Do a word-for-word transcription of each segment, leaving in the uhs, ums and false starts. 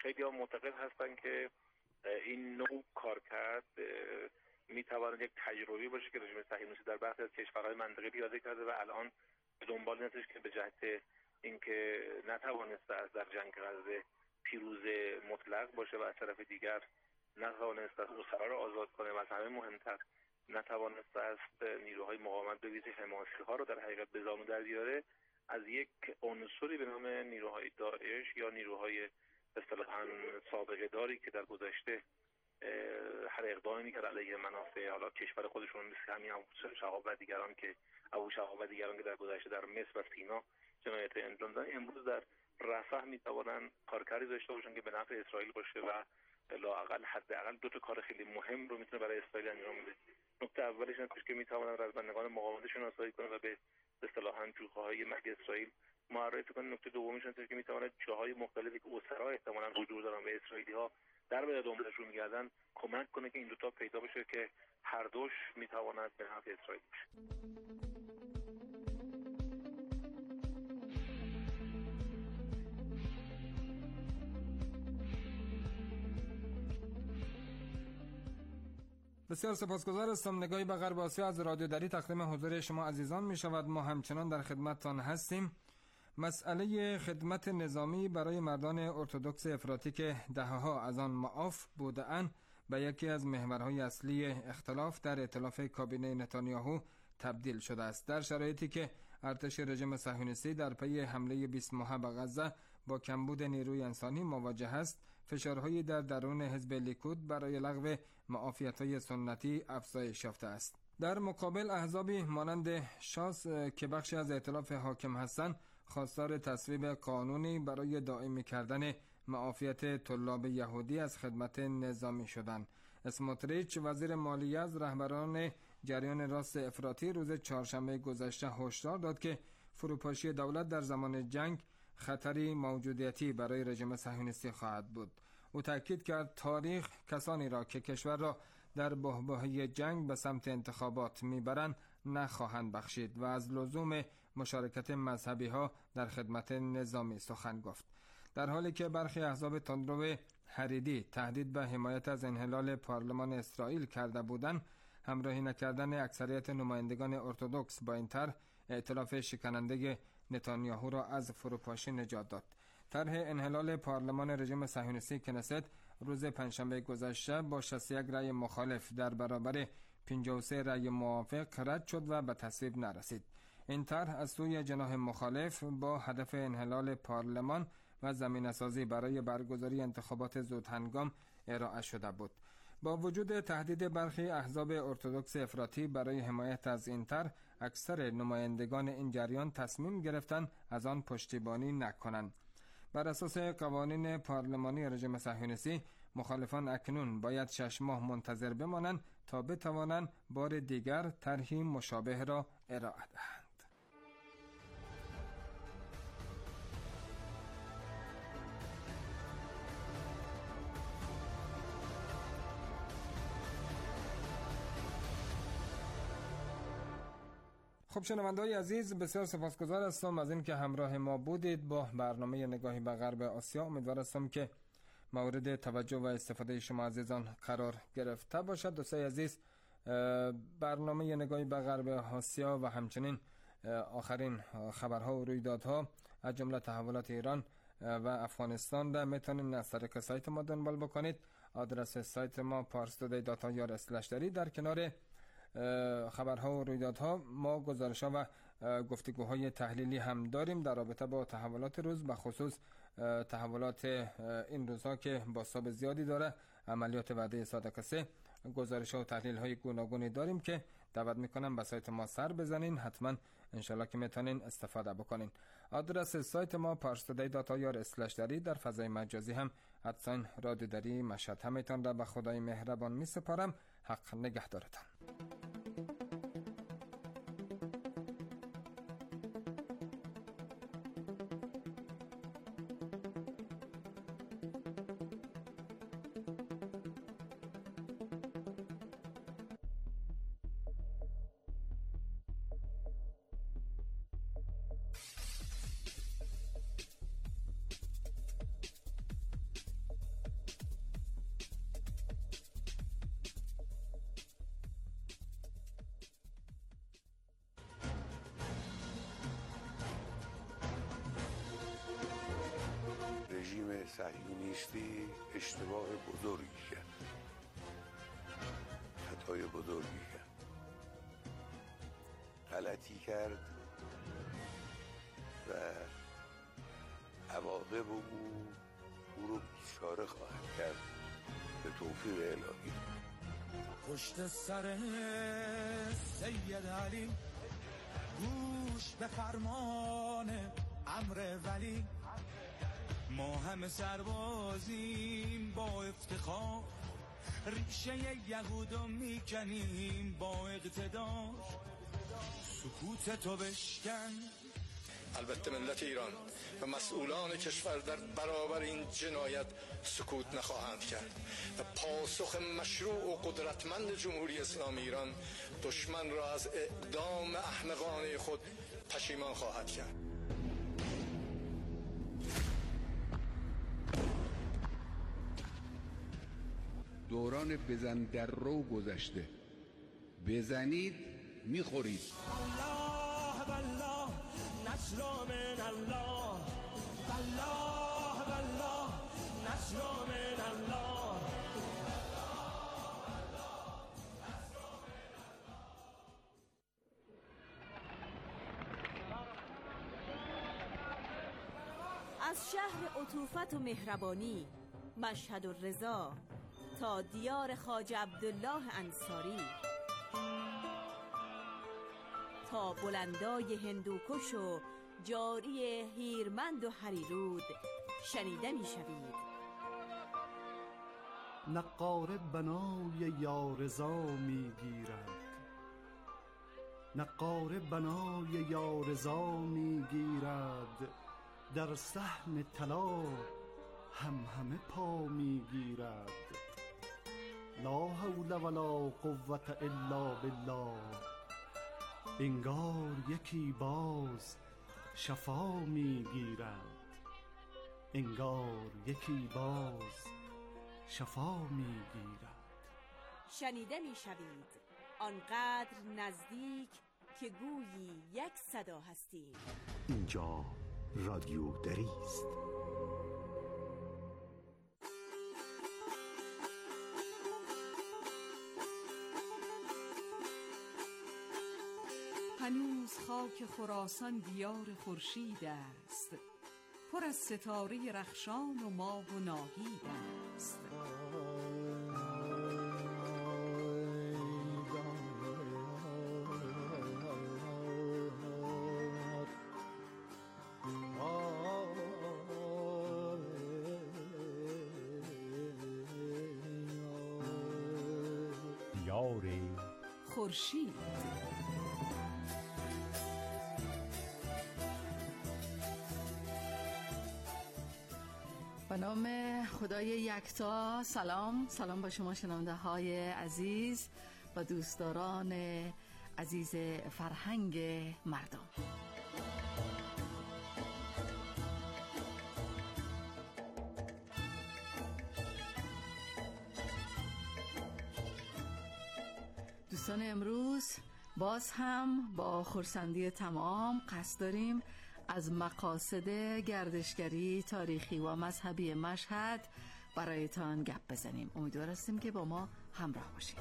خیلی ها معتقد هستن که این نوع کارکرد میتواند یک تجربی باشه که رژیم صهیونیستی در برخی از کشورهای منطقه پیاده کرده و الان به دنبال این است که به جهت اینکه نتوانسته از در جنگ غزه پیروز مطلق باشه و از طرف دیگر نتوانسته از اسرا را آزاد کنه و از همه مهمتر نتوانسته است نیروهای مقاومت به ویژه حماسی ها رو در حقیقت به زانو در بیاره، از یک عنصری به نام نیروهای داعش یا نیروهای اصطلاحاً سابقه داری که در گذشته هر اقدامی میکرد علیه منافع حالا کشور خودشون، مثل همین ابو شهاب و دیگران که ابو شهاب و دیگران که در گذشته در مصر و سینا جنایت انجام دادن، امروز در رفح میتوانن کارکردی داشته باشن که به نفع اسرائیل باشه و لااقل حداقل دو تا کار خیلی مهم رو میتونه برای اسرائیل انجام بده. نکته اولش اینه که میتوانن رزمندگان مقاومت شناسایی کنن و به اصطلاحاً جوخه‌های مرگ اسرائیل معرفی کنن. نکته دومیش اینه که میتواند جاهای مختلفی که اسرا احتمالاً حضور دارن به اسرائیلی‌ها در به دنبالشون میگردن کمک کنه که این دو تا پیدا بشه که هر دوش میتواند به نفع اسرائیل باشه. بسیار سپاسگزار هستم. نگاهی به غرب آسیا از رادیو دری تقدیم حضور شما عزیزان می شود. ما همچنان در خدمتتان هستیم. مسئله خدمت نظامی برای مردان ارتدوکس افراطی که دهه‌ها از آن معاف بوده‌اند به یکی از محورهای اصلی اختلاف در ائتلاف کابینه نتانیاهو تبدیل شده است. در شرایطی که ارتش رژیم صهیونیستی در پی حمله بیست ماهه به غزه با کمبود نیروی انسانی مواجه است، فشارهایی در درون حزب لیکود برای لغو معافیت‌های سنتی افزایش یافته است. در مقابل احزابی مانند شاس که بخشی از ائتلاف حاکم هستند، خواستار تصویب قانونی برای دائمی کردن معافیت طلاب یهودی از خدمت نظامی شدند. اسموتریچ وزیر مالیه از رهبران جریان راست افراطی روز چهارشنبه گذشته هشدار داد که فروپاشی دولت در زمان جنگ خطری موجودیتی برای رژیم صهیونیستی خواهد بود. او تاکید کرد تاریخ کسانی را که کشور را در بحبوحه جنگ به سمت انتخابات میبرند نخواهند بخشید و از لزوم مشارکت مذهبی ها در خدمت نظامی سخن گفت. در حالی که برخی احزاب تندرو حریدی تهدید به حمایت از انحلال پارلمان اسرائیل کرده بودند، همراهی نکردن اکثریت نمایندگان ارتدوکس با این طرح ائتلاف شکننده نتانیاهو را از فروپاشی نجات داد. طرح انحلال پارلمان رژیم صهیونیستی کنست روز پنجشنبه گذشته با شصت و یک رأی مخالف در برابر پنجاه و سه رأی موافق رد شد و به تصویب نرسید. این طرح از سوی جناح مخالف با هدف انحلال پارلمان و زمینه‌سازی برای برگزاری انتخابات زودهنگام ارائه شده بود. با وجود تهدید برخی احزاب ارتدوکس افراطی برای حمایت از این طرح، اکثر نمایندگان این جریان تصمیم گرفتند از آن پشتیبانی نکنند. بر اساس قوانین پارلمانی رژیم صهیونیستی، مخالفان اکنون باید شش ماه منتظر بمانند تا بتوانند بار دیگر طرحی مشابه را ارائه دهند. خب شنونده‌های عزیز، بسیار سپاسگزار هستم از این که همراه ما بودید با برنامه نگاهی به غرب آسیا. امیدوار هستم که مورد توجه و استفاده شما عزیزان قرار گرفته باشد. دوستای عزیز، برنامه نگاهی به غرب آسیا و همچنین آخرین خبرها و رویدادها از جمله تحولات ایران و افغانستان را میتونید از طریق سایت ما دنبال بکنید. آدرس سایت ما پارس تودی دات آی آر اسلش داری. در کنار خبرها و رویدادها ما گزارش‌ها و گفتگوهای تحلیلی هم داریم در رابطه با تحولات روز، به خصوص تحولات این روزها که بازتاب زیادی داره، عملیات وعده صادق سه. گزارش‌ها و تحلیل‌های گوناگونی داریم که دعوت می‌کنم به سایت ما سر بزنین. حتما انشالله که میتونین استفاده بکنین. آدرس سایت ما پارس تودی دات آی آر اسلش داری. در فضای مجازی هم ادساین رادیو دری مشهد. همیتان را به خدای مهربان می‌سپارم. حق نگهدارتان. صهیونیستی اشتباه بزرگی کرد، خطای بزرگی کرد، غلطی کرد و عواقب او او رو بیچاره خواهد کرد به توفیق الهی. پشت سر سید علی گوش به فرمان امر ولی، ما همه سربازیم با افتخار، ریشه یهودو میکنیم با اقتدار، سکوت تو بشکن. البته ملت ایران و مسئولان کشور در برابر این جنایت سکوت نخواهند کرد و پاسخ مشروع و قدرتمند جمهوری اسلامی ایران دشمن را از اعدام احمقانه خود پشیمان خواهد کرد. دوران بزن در رو گذشته، بزنید میخورید. الله بالله نصر من الله، الله بالله نصر من الله. از شهر عطوفت و مهربانی مشهد الرضا تا دیار خواجه عبدالله انصاری، تا بلندای هندوکش و جاری هیرمند و هریرود شنیده می شوید. نقاره بنای یارضا می گیرد، نقاره بنای یارضا می گیرد، در صحن طلا هم همه پا می گیرد. لا حول ولا قوة الا بالله، انگار یکی باز شفا می گیرد، انگار یکی باز شفا می گیرد. شنیده می شوید آنقدر نزدیک که گویی یک صدا هستیم. اینجا رادیو دری است. هنوز خاک خراسان دیار خورشید است، پر از ستاره رخشان و ماه و ناهید است. دیار خورشید. به نام خدای یکتا. سلام سلام با شما شنونده های عزیز و دوستداران عزیز فرهنگ مردم. دوستان امروز باز هم با خرسندی تمام قصد داریم از مقاصد گردشگری تاریخی و مذهبی مشهد برایتان گپ بزنیم. امیدوار هستیم که با ما همراه باشید.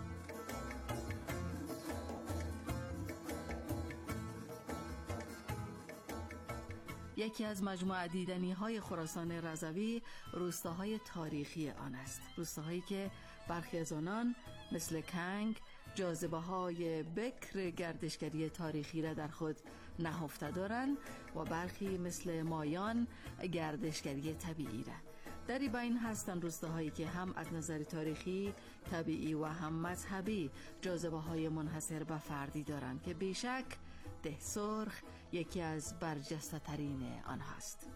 یکی از مجموعه دیدنی های خراسان رضوی روستاهای تاریخی آن است، روستاهایی که برخی از آنان مثل کنگ جاذبه های بکر گردشگری تاریخی را در خود نهفته دارند و برخی مثل مایان گردشگری طبیعی را. در این بین هستند روستاهایی که هم از نظر تاریخی، طبیعی و هم مذهبی جاذبه های منحصر به فردی دارند که بیشک ده سرخ یکی از برجسته ترین آنها است.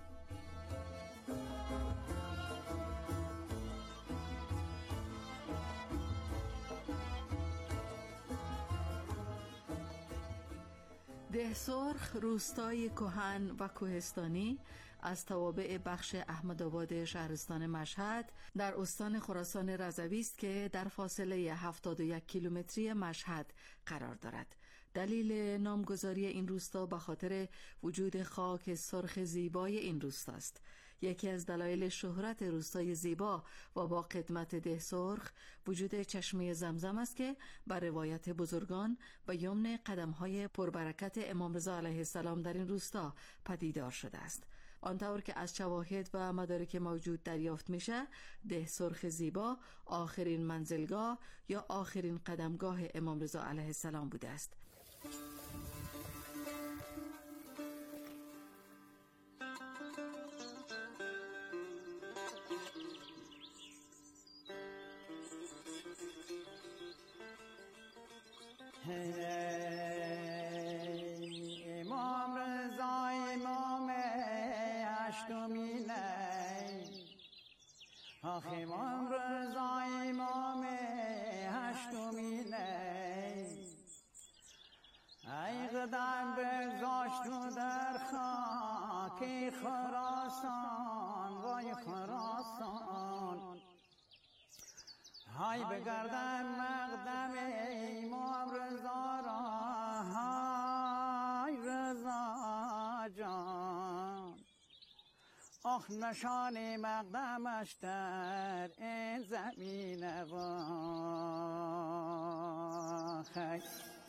ده سرخ روستای کهن و کوهستانی از توابع بخش احمدآباد شهرستان مشهد در استان خراسان رضوی است که در فاصله هفتاد و یک کیلومتری مشهد قرار دارد. دلیل نامگذاری این روستا به خاطر وجود خاک سرخ زیبای این روستا است. یکی از دلایل شهرت روستای زیبا و با قدمت ده سرخ وجود چشمه زمزم است که بر روایت بزرگان به یمن قدم‌های پربرکت امام رضا علیه السلام در این روستا پدیدار شده است. آنطور که از شواهد و مدارک موجود دریافت میشه، ده سرخ زیبا آخرین منزلگاه یا آخرین قدمگاه امام رضا علیه السلام بوده است. امام رضا امام هشتمینه، آخ امام رضا امام هشتمینه، ای قدم بگذاشت و در خاک خراسان وای خراسان، های بگردم مقدم امام رضا را، های رضا جان، آخ نشان مقدمش در این زمین واخی.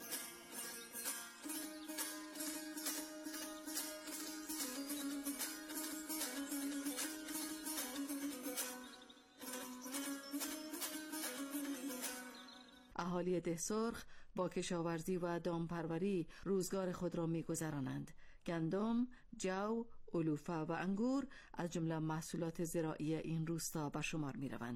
اهالی ده سرخ با کشاورزی و دامپروری روزگار خود را می‌گذرانند. گندم، جو، علوفه و انگور از جمله محصولات زراعی این روستا به شمار می‌روند.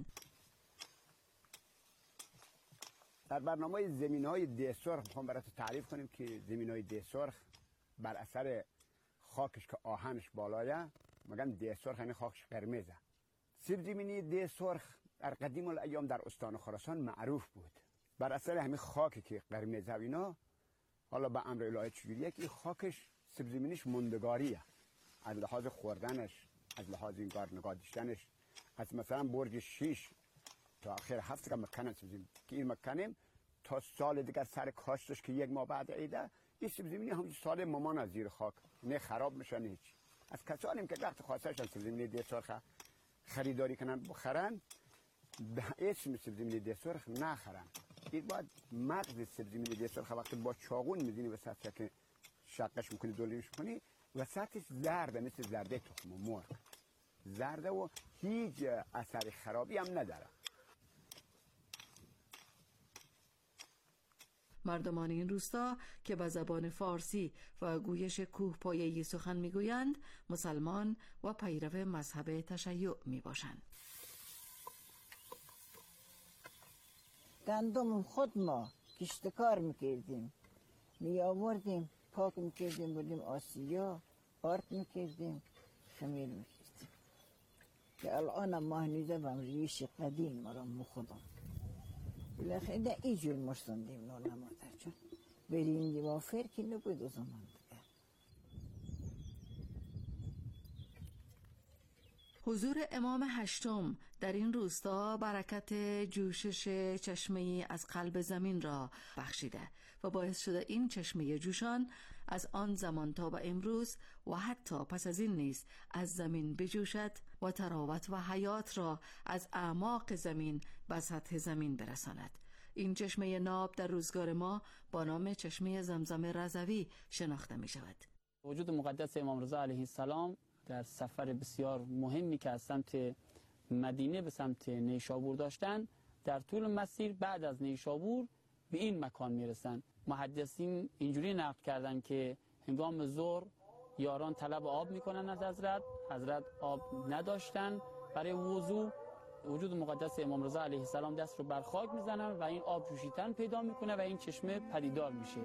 در برنامه زمین‌های ده سرخ می‌خوام براتون تعریف کنیم که زمین‌های ده سرخ بر اثر خاکش که آهنش بالایه میگن ده سرخ، یعنی خاکش قرمزه. سیب زمینی ده سرخ در قدیم الایام در استان خراسان معروف بود. بر اثر همین خاکی که قرمز و اینا، حالا به امر الهی چجوریه که خاکش سیب زمینیش موندگاریه، از لحاظ خوردنش، از لحاظ این کار نگاه داشتنش. از مثلا برج شیش تا آخر هفت که مکنن سیب زمینی که این مکنیم تا سال دیگر سر کاشتش که یک ماه بعد عیده، این سیب زمینی هم سال مامان از زیر خاک نه خراب میشه نه هیچ. از کسانیم که وقت خواستشن سیب زمینی ده سرخ خریداری کنن بخرن، به اسم سیب زمینی ده سرخ نخرن. این باید مغز سیب زمینی ده سرخ وقتی با چاقون میزنی وسط که شقش میکنی دولیش کنی وسطش زرده، مثل زرده تخم مرغ زرده و هیچ اثر خرابی هم نداره. مردمان این روستا که به زبان فارسی و گویش کوهپایه‌ای سخن میگویند مسلمان و پیرو مذهب تشیع میباشند. گندم خود ما کشتکار میکردیم، می آوردیم پاک میکردیم، بودیم آسیا آرد میکردیم، خمیر میکردیم که الان ماهنیده بم ریش قدیم مرام مخودم بالاخره ده ایجور مرسندیم نونا مادر جان برینگی وافر که نبود و زمان دیگه. حضور امام هشتم در این روستا برکت جوشش چشمه‌ای از قلب زمین را بخشیده و باعث شده این چشمه جوشان از آن زمان تا به امروز و حتی پس از این نیز از زمین بجوشد و تراوت و حیات را از اعماق زمین به سطح زمین برساند. این چشمه ناب در روزگار ما با نام چشمه زمزم رضوی شناخته می شود. وجود مقدس امام رضا علیه السلام در سفر بسیار مهمی که از سمت مدینه به سمت نیشابور داشتن، در طول مسیر بعد از نیشابور به این مکان میرسن. محدثین اینجوری نقل کردن که هنگام ظهر یاران طلب آب میکنن از حضرت، حضرت آب نداشتن برای وضو، وجود مقدس امام رضا علیه السلام دست رو بر خاک میزنن و این آب جوشیدن پیدا میکنه و این چشمه پدیدار میشه.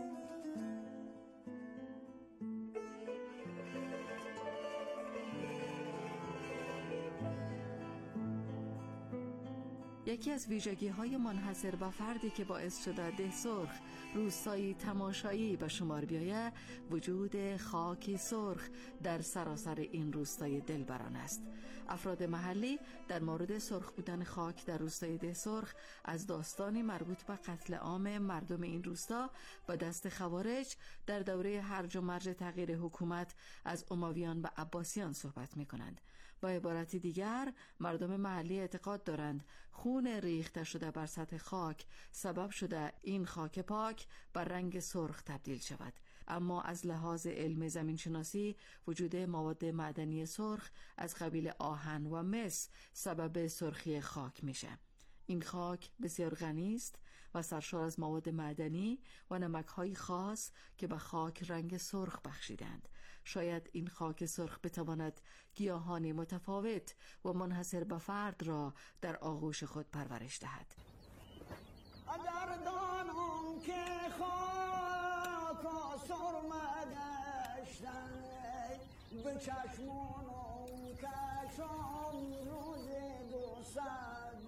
یکی از ویژگی‌های منحصر به فردی که باعث شده ده سرخ روستایی تماشایی به شمار بیاید وجود خاکی سرخ در سراسر این روستای دلبران است. افراد محلی در مورد سرخ بودن خاک در روستای ده سرخ از داستانی مربوط به قتل عام مردم این روستا به دست خوارج در دوره هرج و مرج تغییر حکومت از امویان به عباسیان صحبت می کنند. با عبارت دیگر مردم محلی اعتقاد دارند خون ریخته شده بر سطح خاک سبب شده این خاک پاک بر رنگ سرخ تبدیل شود. اما از لحاظ علم زمینشناسی وجود مواد معدنی سرخ از قبیل آهن و مس سبب سرخی خاک میشه. این خاک بسیار غنی است و سرشار از مواد معدنی و نمک‌های خاص که به خاک رنگ سرخ بخشیدند. شاید این خاک سرخ بتواند گیاهان متفاوت و منحصر به فرد را در آغوش خود پرورش دهد. اگر دانم که خاک سرمه گشتن به چشمانم کشم روز دو صد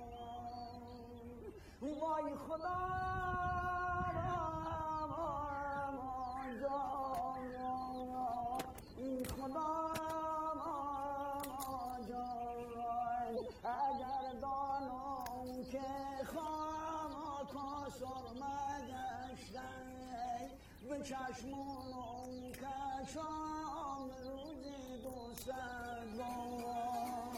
بار وای خدا این خدا اگر دانم که خاک سرمه گشتن به چشمانم کشم روز دو صد بار.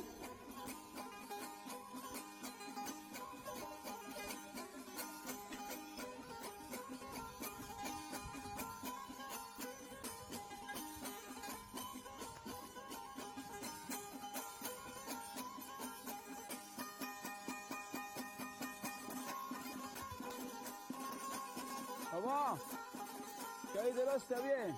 بابا جایی درست بیه.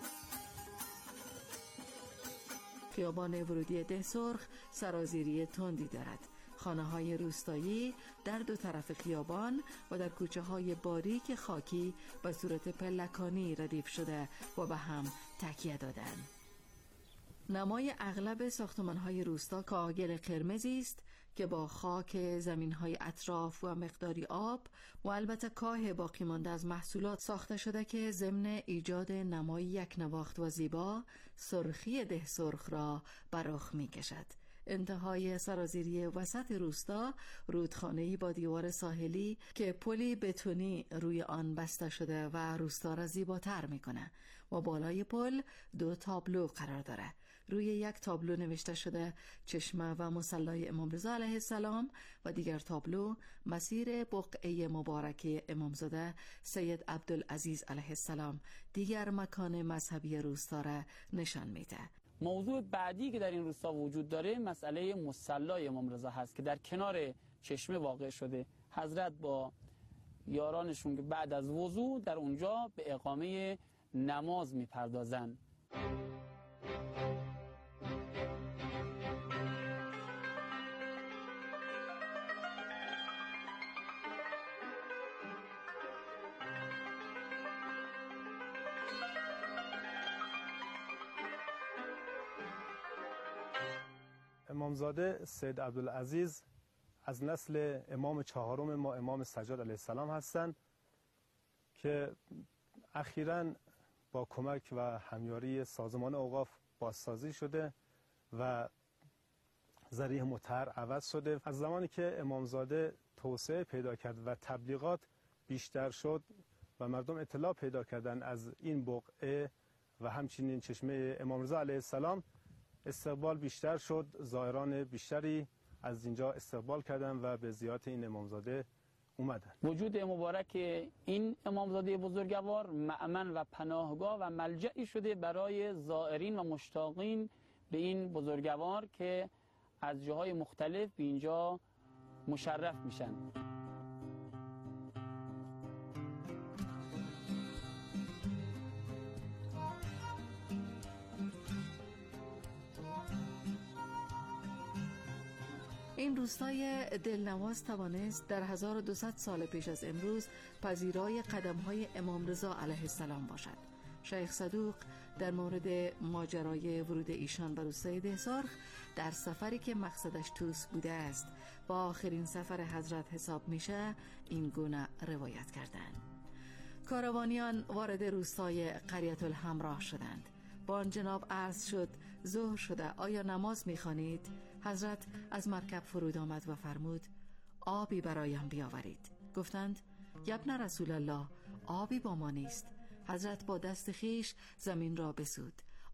خیابان ورودی ده سرخ سرازیری تندی دارد. خانه های روستایی در دو طرف خیابان و در کوچه های باریک خاکی به صورت پلکانی ردیف شده و به هم تکیه دادند. نمای اغلب ساختمان های روستا کاهگل قرمزی است که با خاک زمین های اطراف و مقداری آب و البته کاه باقی مانده از محصولات ساخته شده که ضمن ایجاد نمای یک نواخت و زیبا سرخی ده سرخ را بر رخ می کشد. انتهای سرازیری وسط روستا رودخانه‌ای با دیوار ساحلی که پلی بتونی روی آن بسته شده و روستا را زیباتر میکنه و بالای پل دو تابلو قرار داره. روی یک تابلو نوشته شده چشمه و مصلی امام رضا علیه السلام و دیگر تابلو مسیر بقعه مبارکه امامزاده سید عبدالعزیز علیه السلام دیگر مکان مذهبی روستا را نشان میده. موضوع بعدی که در این روستا وجود داره مسئله مصلی امام رضا هست که در کنار چشمه واقع شده. حضرت با یارانشون که بعد از وضو در اونجا به اقامه نماز میپردازن. امامزاده سید عبدالعزیز از نسل امام چهارم ما امام سجاد علیه السلام هستند که اخیراً با کمک و همیاری سازمان اوقاف بازسازی شده و ذریح مطهر عوض شده. از زمانی که امامزاده توسعه پیدا کرد و تبلیغات بیشتر شد و مردم اطلاع پیدا کردن از این بقعه و همچنین چشمه امام رضا علیه السلام، استقبال بیشتر شد. زائران بیشتری از اینجا استقبال کردن و به زیارت این امامزاده اومدن. وجود مبارک این امامزاده بزرگوار مأمن و پناهگاه و ملجعی شده برای زائرین و مشتاقین به این بزرگوار که از جاهای مختلف به اینجا مشرف میشن. این روستای دلنواز توانست در هزار و دویست سال پیش از امروز پذیرای قدم‌های امام رضا علیه السلام باشد. شیخ صدوق در مورد ماجرای ورود ایشان به روستای ده سرخ در سفری که مقصدش توس بوده است و آخرین سفر حضرت حساب میشه این گونه روایت کردند. کاروانیان وارد روستای قریة الحمراء شدند. با آن جناب عرض شد ظهر شده، آیا نماز میخوانید؟ حضرت از مرکب فرود آمد و فرمود آبی برایم بیاورید. گفتند ابن رسول الله آبی با ما نیست. حضرت با دست خیش زمین را بسود،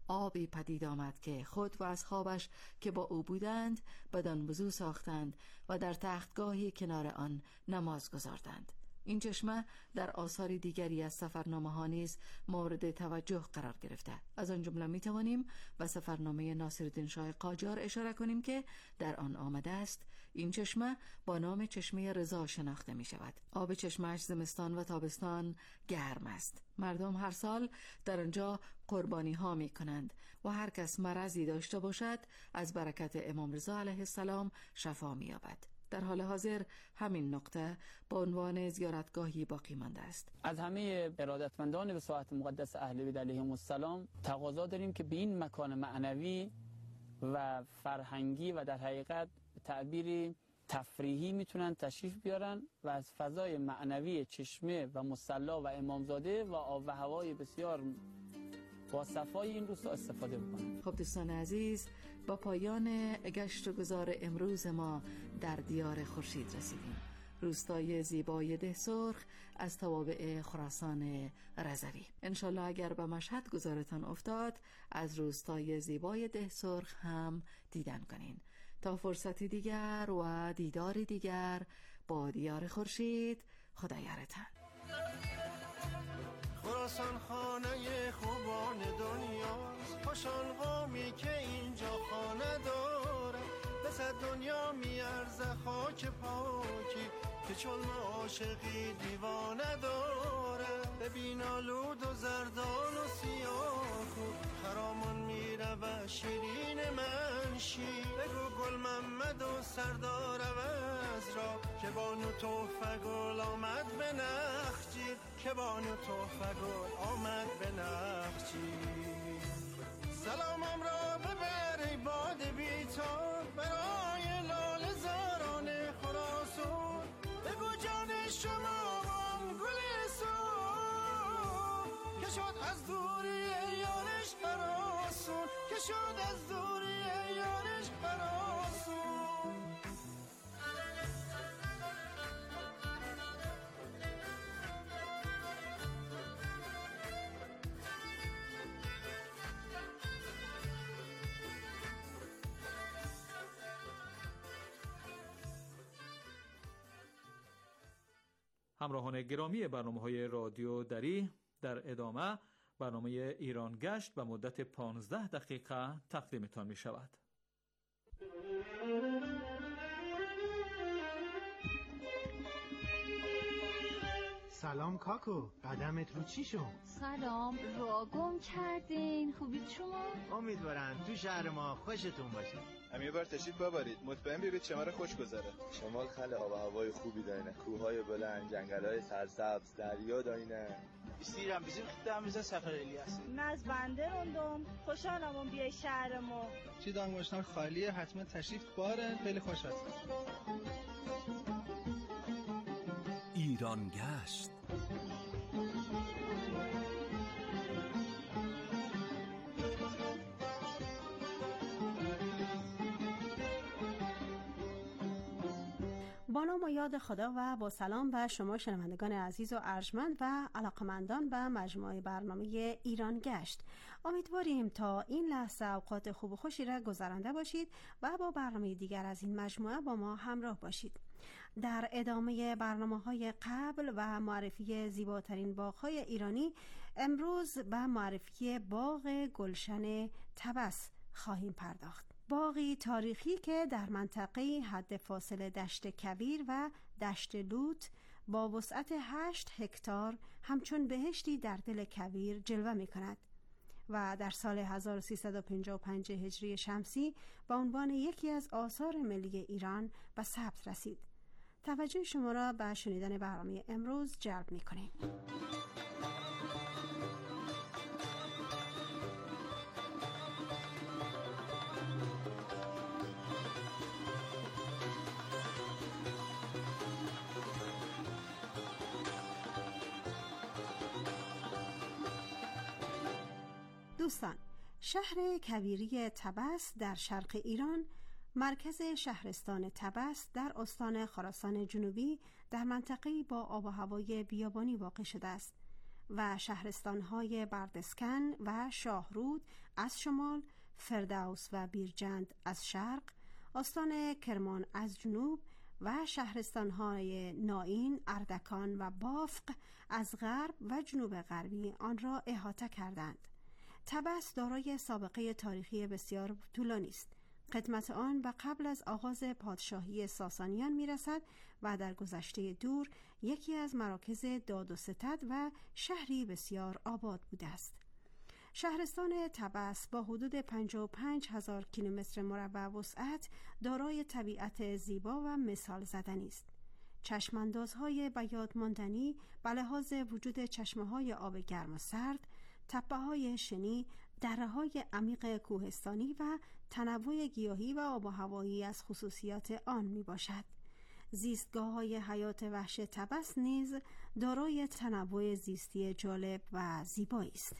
آبی پدید آمد که خود و اصحابش که با او بودند بدان وضو ساختند و در تختگاهی کنار آن نماز گزاردند. این چشمه در آثار دیگری از سفرنامه ها نیز مورد توجه قرار گرفته. از آن جمله می توانیم به سفرنامه ناصرالدین شاه قاجار اشاره کنیم که در آن آمده است این چشمه با نام چشمه رضا شناخته می شود. آب چشمه‌اش زمستان و تابستان گرم است. مردم هر سال در آنجا قربانی ها می کنند و هر کس مرضی داشته باشد از برکت امام رضا علیه السلام شفا می یابد. در حال حاضر همین نقطه با عنوان زیارتگاهی باقی مانده است. از همه ارادتمندان به ساحت مقدس اهل بیت علیهم السلام تقاضا داریم که به این مکان معنوی و فرهنگی و در حقیقت تعبیری تفریحی میتونن تشریف بیارن و از فضای معنوی چشمه و مصلا و امامزاده و آب و هوای بسیار با صفای این روستا استفاده بکنن. خب دوستان عزیز، با پایان گشت و گذار امروز ما در دیار خورشید رسیدیم. روستای زیبای ده سرخ از توابع خراسان رضوی. انشالله اگر به مشهد گذارتان افتاد از روستای زیبای ده سرخ هم دیدن کنین. تا فرصتی دیگر و دیداری دیگر با دیار خورشید، خدا یارتان. خراسان خانه خوبان دنیاست، خوشان قومی که اینجا خانه داره، به صد دنیا میارزه خاک پاکی که چون عاشقی دیوانه داره. ببین آلود و زردان و سیاه و خرامان میره و شیرین منشی، بگو گل محمد و سردار عوض را که بانو توفه گل آمد به نخجیر، که بانو توفه گل آمد به نخجیر. سلامم را ببر ای باد بیتار برای لال زاران خراسان، بگو جان شما آن گل سرخ که شد از دوری یارش هراسون، که شد از دوری یارش هراسون. همراهان گرامی برنامه‌های رادیو دری، در ادامه برنامه ایران گشت به مدت پانزده دقیقه تقدیمتان می شود. سلام کاکو، قدمت رو چی شد؟ سلام، را گم کردین. خوبید شما؟ امیدوارم تو شهر ما خوشتون باشه. هم یه بار تشریف ببرید، مطمئن بیارید شمال خوش گذره. شمال خیلی آب و هوای خوبی داره، کوههای بلند، جنگل‌های سرسبز، دریا داینه. بیسیرم بیسیر خودم میزه سفر الیاس. ناز بنده روندم، خوشحالم بیای شهر ما. چی دانگوشتان خالیه، حتما تشریف بارن، خیلی خوش هست. ایران گشت. با نام و یاد خدا و با سلام به شما شنوندگان عزیز و ارجمند و علاقمندان به مجموعه برنامه ایران گشت. امیدواریم تا این لحظه اوقات خوب و خوشی را گذرانده باشید و با برنامه دیگر از این مجموعه با ما همراه باشید. در ادامه برنامه‌های قبل و معرفی زیباترین باغ‌های ایرانی، امروز به معرفی باغ گلشن طبس خواهیم پرداخت. باغی تاریخی که در منطقه حد فاصل دشت کویر و دشت لوت با وسعت هشت هکتار همچون بهشتی در دل کویر جلوه می کند و در سال هزار و سیصد و پنجاه و پنج هجری شمسی با عنوان یکی از آثار ملی ایران به ثبت رسید. توجه شما را به شنیدن برنامه امروز جلب می کنیم. دوستان، شهر کویری طبس در شرق ایران، مرکز شهرستان طبس در استان خراسان جنوبی در منطقه‌ای با آب و هوای بیابانی واقع شده است و شهرستانهای بردسکن و شاهرود از شمال، فردوس و بیرجند از شرق، استان کرمان از جنوب و شهرستانهای نائین، اردکان و بافق از غرب و جنوب غربی آن را احاطه کردند. طبس دارای سابقه تاریخی بسیار طولانی است. قدمت آن به قبل از آغاز پادشاهی ساسانیان میرسد و در گذشته دور یکی از مراکز داد و ستد و شهری بسیار آباد بوده است. شهرستان طبس با حدود پنجاه و پنج هزار کیلومتر مربع وسعت دارای طبیعت زیبا و مثال زدنی است. چشماندازهای به یاد ماندنی به لحاظ وجود چشمه‌های آب گرم و سرد، تپه‌های شنی، دره‌های عمیق کوهستانی و تنوع گیاهی و آب و هوایی از خصوصیات آن میباشد. زیستگاه‌های حیات وحش طبس نیز دارای تنوع زیستی جالب و زیبایی است.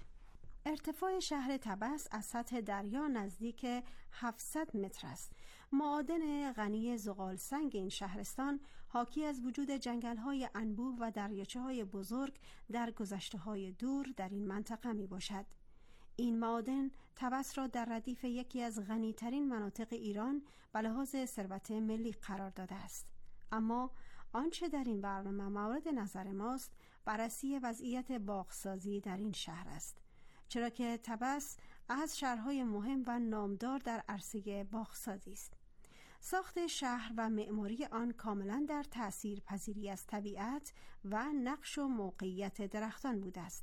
ارتفاع شهر طبس از سطح دریا نزدیک هفتصد متر است. معادن غنی زغال سنگ این شهرستان حاکی از وجود جنگل‌های انبوه و دریاچه‌های بزرگ در گذشته‌های دور در این منطقه میباشد. این معادن طبس را در ردیف یکی از غنی‌ترین مناطق ایران به لحاظ ثروت ملی قرار داده است. اما آنچه در این برنامه مورد نظر ماست بررسی وضعیت باغسازی در این شهر است، چرا که طبس از شهرهای مهم و نامدار در عرصه باغسازی است. ساخت شهر و معماری آن کاملا در تأثیر پذیری از طبیعت و نقش و موقعیت درختان بوده است.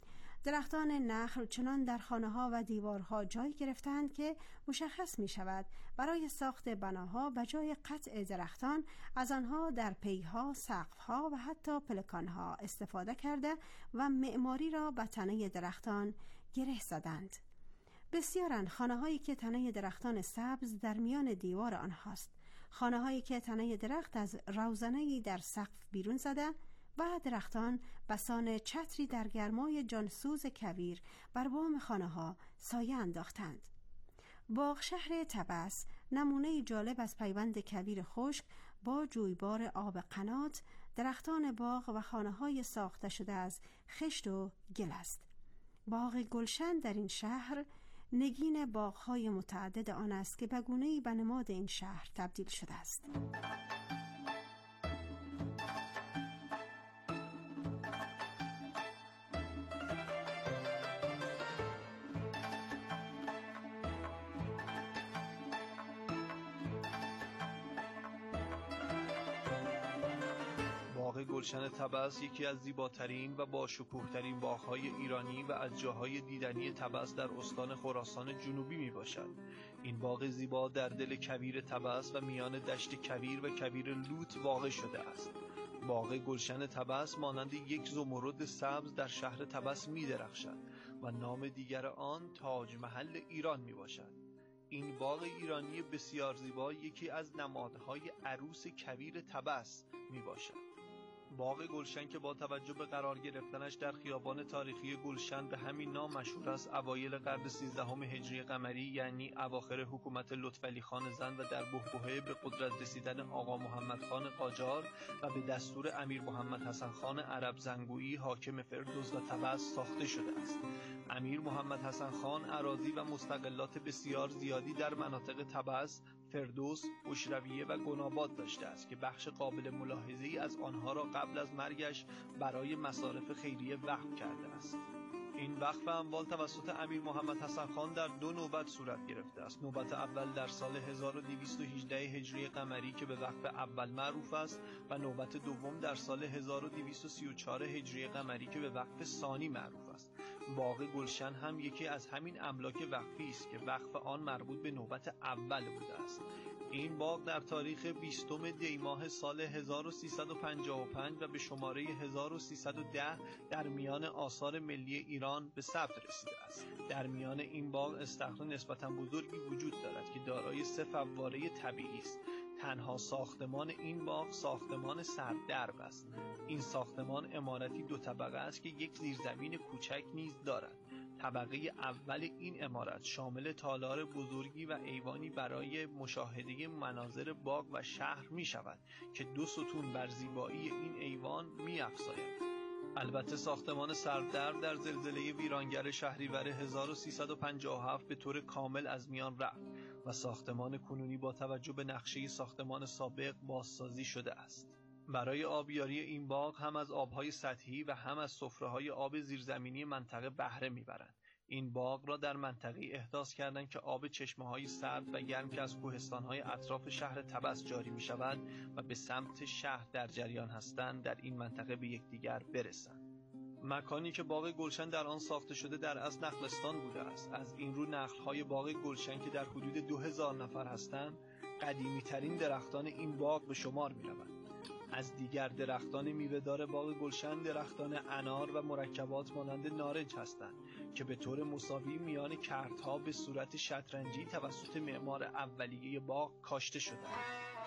درختان نخل چنان در خانه‌ها و دیوارها جای گرفتند که مشخص می شود برای ساخت بناها به جای قطع درختان از آنها در پیها، سقف‌ها و حتی پلکان‌ها استفاده کرده و معماری را به تنه درختان گره زدند. بسیارند خانه‌هایی که تنه درختان سبز در میان دیوار آنهاست، خانه‌هایی که تنه درخت از روزنه‌ای در سقف بیرون زده و درختان بسان چتری در گرمای جانسوز کویر بر بام خانه‌ها سایه انداختند. باغ شهر طبس نمونه جالب از پیوند کویر خشک با جویبار آب قنات، درختان باغ و خانه‌های ساخته شده از خشت و گل است. باغ گلشن در این شهر نگین باغ‌های متعدد آن است که به گونه‌ای به نماد این شهر تبدیل شده است. گلشن طبس یکی از زیباترین و با شکوه‌ترین باغ‌های ایرانی و از جاهای دیدنی طبس در استان خراسان جنوبی میباشد. این باغ زیبا در دل کویر طبس و میان دشت کویر و کویر لوت واقع شده است. باغ گلشن طبس مانند یک زمرد سبز در شهر طبس می‌درخشد و نام دیگر آن تاج محل ایران میباشد. این باغ ایرانی بسیار زیبا یکی از نمادهای عروس کویر طبس میباشد. باغ گلشن که با توجه به قرار گرفتنش در خیابان تاریخی گلشن به همین نام مشهور است، اوایل قرن سیزدهم هجری قمری یعنی اواخر حکومت لطفعلی خان زند و در بحبوحه به قدرت رسیدن آقا محمد خان قاجار و به دستور امیر محمد حسن خان عرب زنگویی حاکم فردوس و طبس ساخته شده است. امیر محمد حسن خان اراضی و مستقلات بسیار زیادی در مناطق طبس، فردوس، بشرویه و گناباد داشته است که بخش قابل ملاحظه‌ای از آنها را قبل از مرگش برای مصارف خیریه وقف کرده است. این وقف اموال توسط امیر محمد حسن خان در دو نوبت صورت گرفته است. نوبت اول در سال هزار و دویست و هجده هجری قمری که به وقف اول معروف است و نوبت دوم در سال هزار و دویست و سی و چهار هجری قمری که به وقف ثانی معروف است. باغ گلشن هم یکی از همین املاک وقفی است که وقف آن مربوط به نوبت اول بوده است. این باغ در تاریخ بیستم دی ماه سال هزار و سیصد و پنجاه و پنج و به شماره هزار و سیصد و ده در میان آثار ملی ایران به ثبت رسیده است. در میان این باغ استخر نسبتاً بزرگی وجود دارد که دارای سه فواره طبیعی است. تنها ساختمان این باغ ساختمان سردرب است. این ساختمان عمارتی دو طبقه است که یک زیرزمین کوچک نیز دارد. طبقه اول این عمارت شامل تالار بزرگی و ایوانی برای مشاهده مناظر باغ و شهر می شود که دو ستون بر زیبایی این ایوان می افزاید. البته ساختمان سردر در زلزله ویرانگر شهریور هزار و سیصد و پنجاه و هفت به طور کامل از میان رفت و ساختمان کنونی با توجه به نقشه ساختمان سابق بازسازی شده است. برای آبیاری این باغ هم از آبهای سطحی و هم از سفره‌های آب زیرزمینی منطقه بهره میبرند. این باغ را در منطقه احداث کردند که آب چشمه‌های سرد و گرم که از کوهستان‌های اطراف شهر طبس جاری می‌شود و به سمت شهر در جریان هستند در این منطقه به یکدیگر برسند. مکانی که باغ گلشن در آن ساخته شده در اصل نخلستان بوده است. از این رو نخل‌های باغ گلشن که در حدود دو هزار نفر هستند، قدیمی‌ترین درختان این باغ به شمار می‌روند. از دیگر درختان میوه‌دار باغ گلشن درختان انار و مرکبات مانند نارنج هستند که به طور مساوی میان کردها به صورت شطرنجی توسط معمار اولیه باغ کاشته شدند.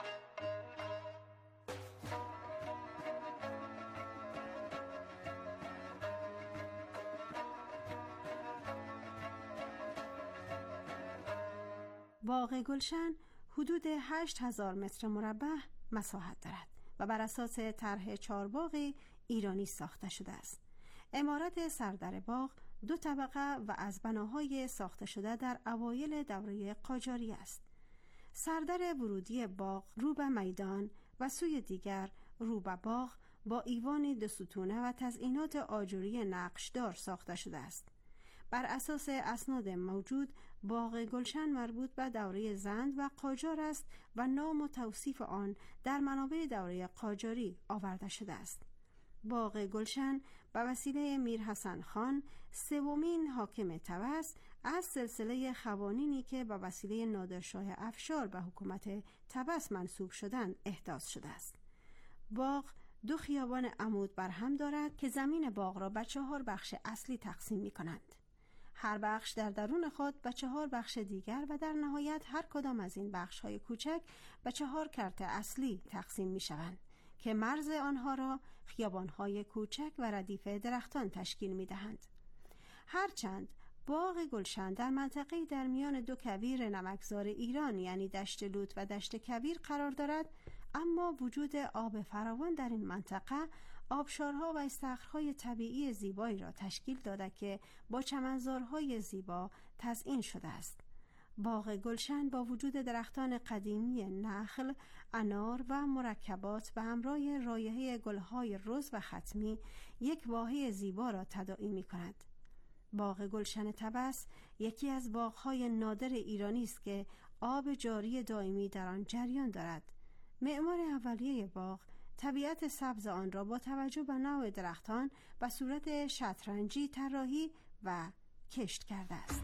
باغ گلشن حدود هشت هزار متر مربع مساحت دارد و بر اساس طرح چهارباغی ایرانی ساخته شده است. عمارت سردر باغ دو طبقه و از بناهای ساخته شده در اوایل دوره قاجاری است. سردر ورودی باغ رو به میدان و سوی دیگر رو به باغ با ایوان دو ستونه و تزئینات آجوری نقشدار ساخته شده است. بر اساس اسناد موجود باغ گلشن مربوط به دوره زند و قاجار است و نام و توصیف آن در منابع دوره قاجاری آورده شده است. باغ گلشن به وسیله میر حسن خان سومین حاکم طبس از سلسله خوانینی که به وسیله نادرشاه افشار به حکومت طبس منصوب شدند احداث شده است. باغ دو خیابان عمود بر هم دارد که زمین باغ را به چهار بخش اصلی تقسیم می کنند. هر بخش در درون خود به چهار بخش دیگر و در نهایت هر کدام از این بخش‌های کوچک به چهار کرت اصلی تقسیم می‌شوند که مرز آنها را خیابان‌های کوچک و ردیف درختان تشکیل می‌دهند. هرچند باغ گلشن در منطقه‌ای در میان دو کویر نمکزار ایران یعنی دشت لوت و دشت کویر قرار دارد، اما وجود آب فراوان در این منطقه آبشارها و استخرهای طبیعی زیبایی را تشکیل داده که با چمنزارهای زیبا تزئین شده است. باغ گلشن با وجود درختان قدیمی نخل، انار و مرکبات به همراه رایحه گلهای رز و ختمی یک واحه زیبا را تداعی می کند. باغ گلشن طبس یکی از باغهای نادر ایرانی است که آب جاری دائمی در آن جریان دارد. معمار اولیه باغ طبیعت سبز آن را با توجه به نوع درختان به صورت شطرنجی طراحی و کشت کرده است.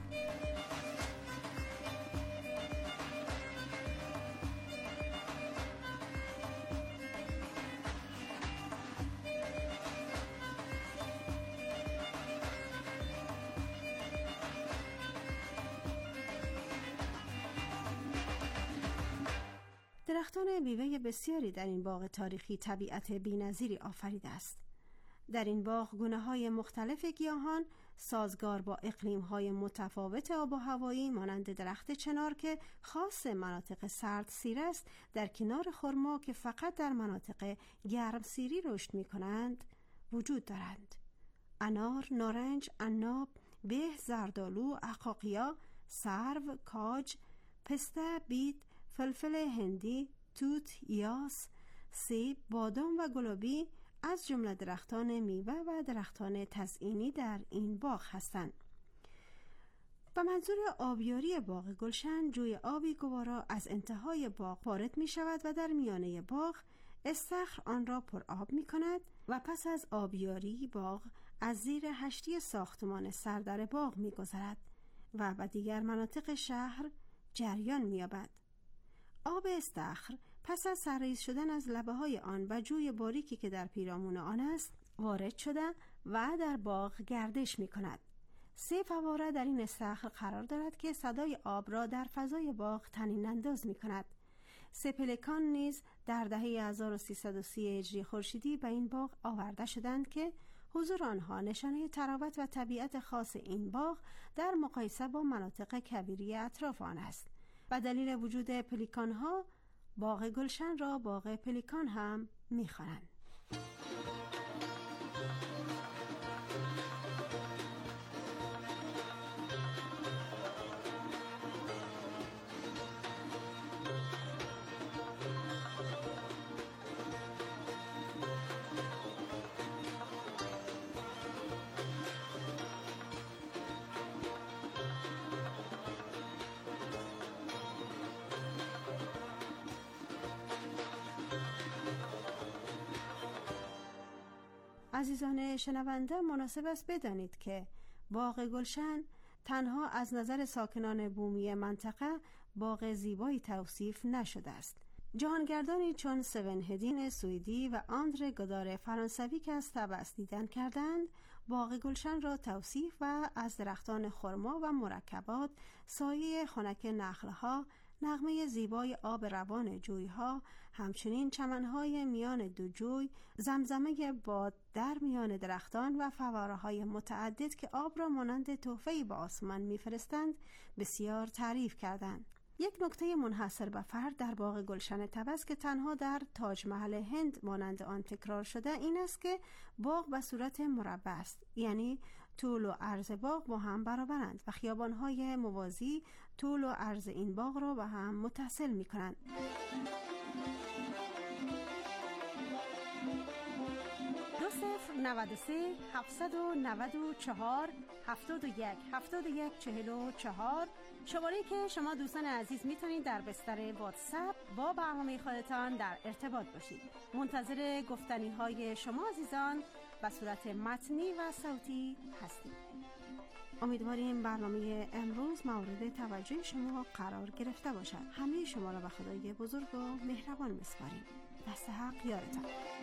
درختان میوه بسیاری در این باغ تاریخی طبیعت بی‌نظیری آفریده است. در این باغ گونه‌های مختلف گیاهان سازگار با اقلیم‌های متفاوت آب و هوایی مانند درخت چنار که خاص مناطق سرد سیر است در کنار خرما که فقط در مناطق گرم سیری رشد می‌کنند وجود دارند. انار، نارنج، عناب، به، زردآلو، عقاقیا، سرو، کاج، پسته، بید، فلفل هندی، توت، یاس، سیب، بادام و گلابی از جمله درختان میوه و درختان تزئینی در این باغ هستند. به منظور آبیاری باغ گلشن جوی آبی گوارا از انتهای باغ وارد می شود و در میانه باغ استخر آن را پر آب می کند و پس از آبیاری باغ از زیر هشتی ساختمان سردر باغ می گذرد و به دیگر مناطق شهر جریان می یابد. آب استخر پس از سرریز شدن از لبه های آن و جوی باریکی که در پیرامون آن است وارد شده و در باغ گردش می کند. سه فواره در این استخر قرار دارد که صدای آب را در فضای باغ طنین انداز می کند. سه پلکان نیز در دهه هزار و سیصد و سی هجری خورشیدی به این باغ آورده شدند که حضور آنها نشانه تراوت و طبیعت خاص این باغ در مقایسه با مناطق کویری اطراف آن است. به دلیل وجود پلیکان ها باغ گلشن را باغ پلیکان هم می خوانند. عزیزان شنونده، مناسب است بدانید که باغ گلشن تنها از نظر ساکنان بومی منطقه باغ زیبایی توصیف نشده است. جهانگردانی چون سون هدین سوئدی و آندره گودار فرانسوی که از تبس دیدن کردند، باغ گلشن را توصیف و از درختان خرما و مرکبات، سایه خنک نخلها، نغمه زیبای آب روان جویها، همچنین چمنهای میان دو جوی، زمزمه باد در میان درختان و فواره‌های متعدد که آب را مانند تحفه‌ای به آسمان می‌فرستند بسیار تعریف کردند. یک نکته منحصر به فرد در باغ گلشن طبس که تنها در تاج محل هند مانند آن تکرار شده این است که باغ به صورت مربع است، یعنی طول و عرض باغ با هم برابرند و خیابان‌های موازی طول و عرض این باغ را به هم متصل می‌کنند. دو صفر نود و سه هفتصد و نود و چهار هفتاد و یک هفتاد و یک چهل و چهار شماره‌ای که شما دوستان عزیز میتونید در بستر واتساپ با برنامه خودتان در ارتباط باشید. منتظر گفتنی های شما عزیزان به صورت متنی و صوتی هستیم. امیدواریم برنامه امروز مورد توجه شما قرار گرفته باشد. همه شما را به خدای بزرگ و مهربان میسپاریم. دست حق یارتان.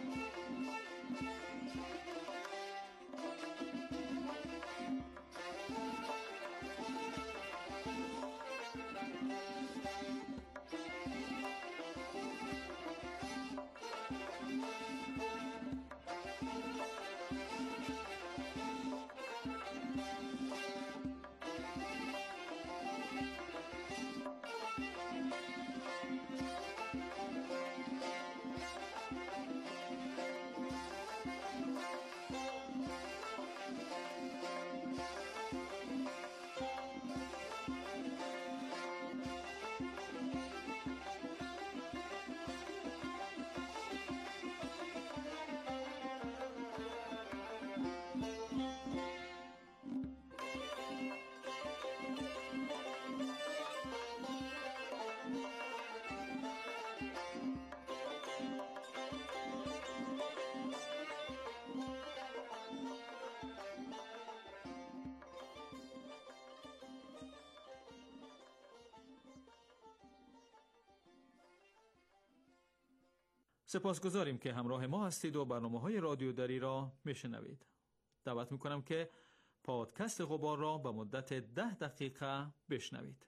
سپاسگزاریم که همراه ما هستید و برنامه‌های رادیو دری را میشنوید. دعوت میکنم که پادکست غبار را به مدت ده دقیقه بشنوید.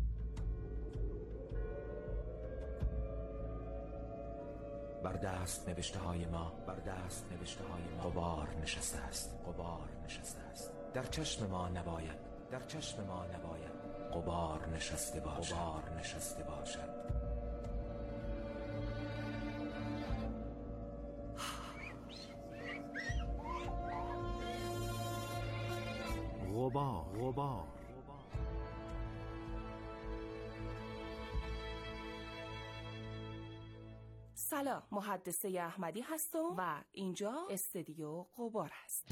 بر دست نوشته های ما بر دست نوشته های ما غبار نشسته است غبار نشسته است در چشم ما نباید در چشم ما نباید غبار نشسته باشد غبار نشسته باشد. غبار غبار سلام، محدثه احمدی هستم و اینجا استودیو غبار است.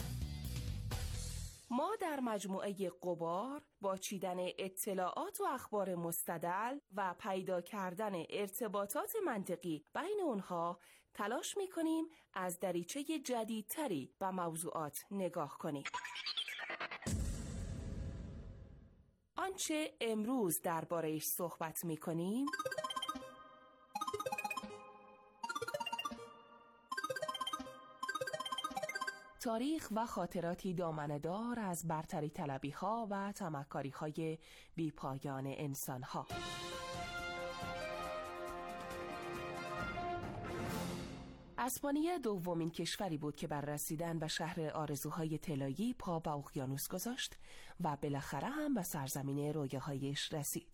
ما در مجموعه غبار با چیدن اطلاعات و اخبار مستدل و پیدا کردن ارتباطات منطقی بین اونها تلاش می‌کنیم از دریچه جدیدتری به موضوعات نگاه کنیم. آنچه امروز درباره‌اش صحبت می‌کنیم تاریخ و خاطراتی دامنه‌دار از برتری طلبی‌ها و تمکاری‌های بی‌پایان انسان‌ها. اسپانیا دومین کشوری بود که بر رسیدن به شهر آرزوهای طلایی پا به اقیانوس گذاشت و بالاخره هم به سرزمین رویاهایش رسید.